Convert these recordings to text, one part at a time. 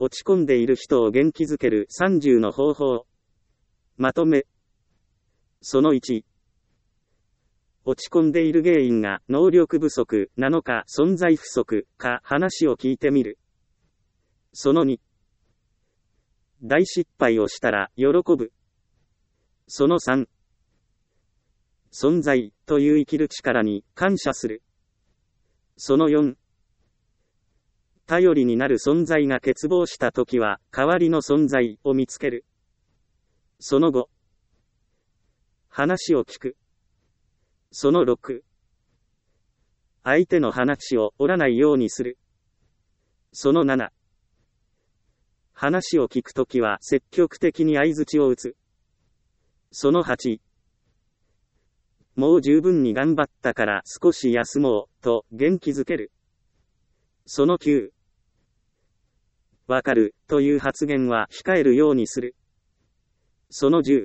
落ち込んでいる人を元気づける30の方法。まとめ。その1。落ち込んでいる原因が能力不足なのか存在不足か話を聞いてみる。その2。大失敗をしたら喜ぶ。その3。存在という生きる力に感謝する。その4。頼りになる存在が欠乏したときは代わりの存在を見つける。その5。話を聞く。その6。相手の話を折らないようにする。その7。話を聞くときは積極的に相槌を打つ。その8。もう十分に頑張ったから少し休もうと元気づける。その9。わかるという発言は控えるようにする。その10。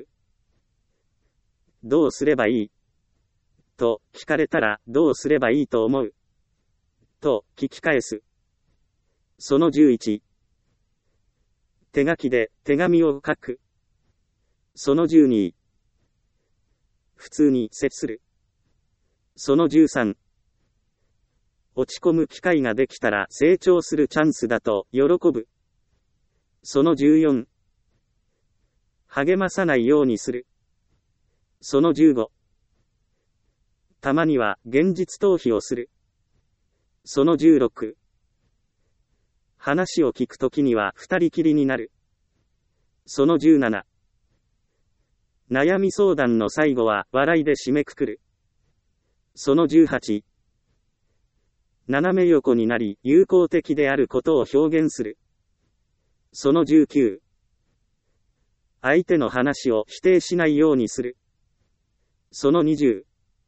どうすればいいと聞かれたらどうすればいいと思うと聞き返す。その11。手書きで手紙を書く。その12。普通に接する。その13。落ち込む機会ができたら成長するチャンスだと喜ぶ。その14。励まさないようにする。その15。たまには現実逃避をする。その16。話を聞くときには二人きりになる。その17。悩み相談の最後は笑いで締めくくる。その18。斜め横になり友好的であることを表現する。その19。相手の話を否定しないようにする。その20。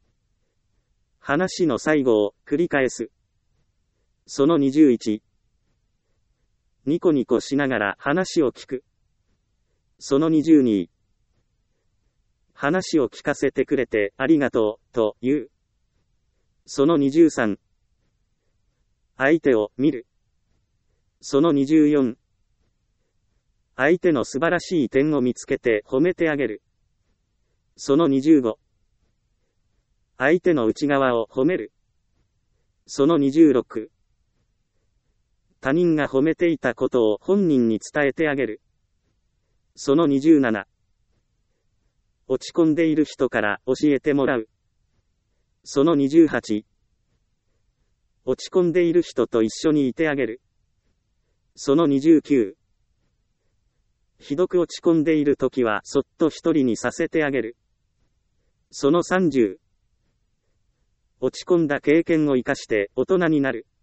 話の最後を繰り返す。その21。ニコニコしながら話を聞く。その22。話を聞かせてくれてありがとうと言う。その23。相手を見る。その24。相手の素晴らしい点を見つけて褒めてあげる。その25。相手の内側を褒める。その26。他人が褒めていたことを本人に伝えてあげる。その27。落ち込んでいる人から教えてもらう。その28。落ち込んでいる人と一緒にいてあげる。その29。ひどく落ち込んでいるときはそっと一人にさせてあげる。その30。落ち込んだ経験を生かして大人になる。